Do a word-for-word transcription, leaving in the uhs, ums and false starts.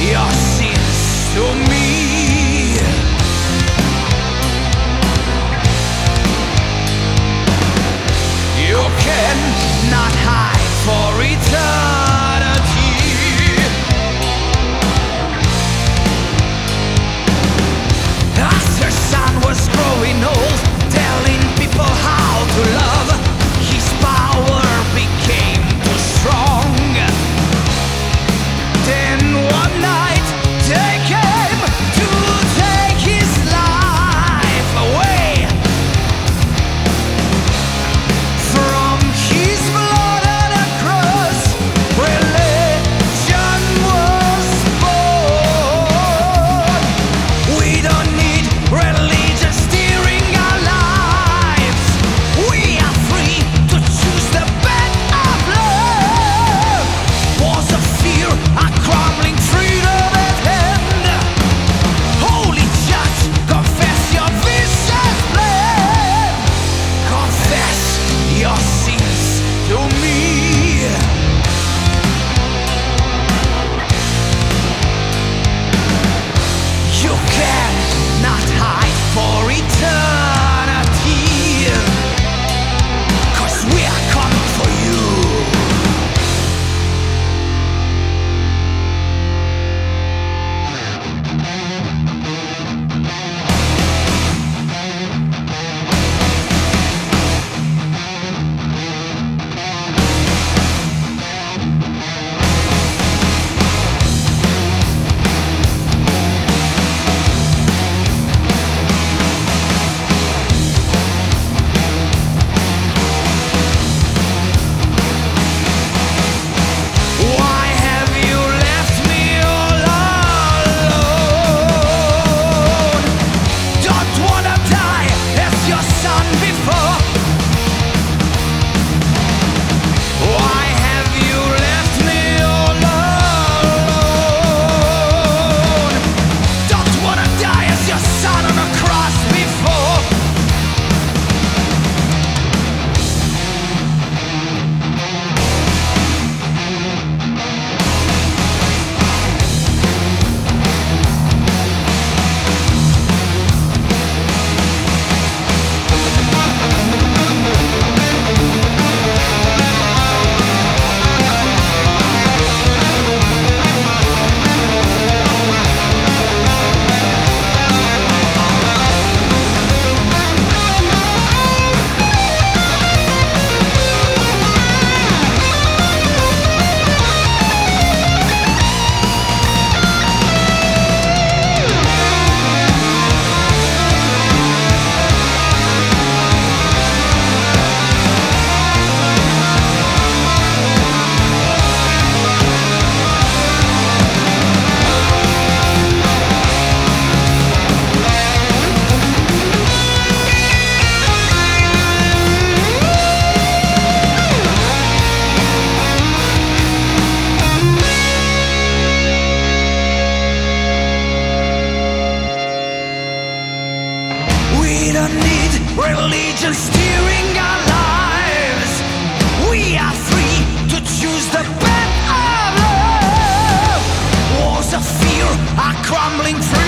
your sins to me. You cannot hide for eternity. As her son was growing old, telling people how to love, his power became too strong. Then one night they came to take his life away. From his blood on a cross, religion was born. We don't need religion steering our lives. We are free to choose the path of love. Walls of fear are crumbling, freedom at hand. Holy Judge, confess your vicious plan. Confess your sins to me. You cannot hide for eternity, 'cause we are coming for you. Why have you left me all alone? Don't wanna die as your son before. Why have you left me all alone? Don't wanna die as your son on a cross before. We don't need religion steering our lives. We are free to choose the path of love. Walls of fear are crumbling.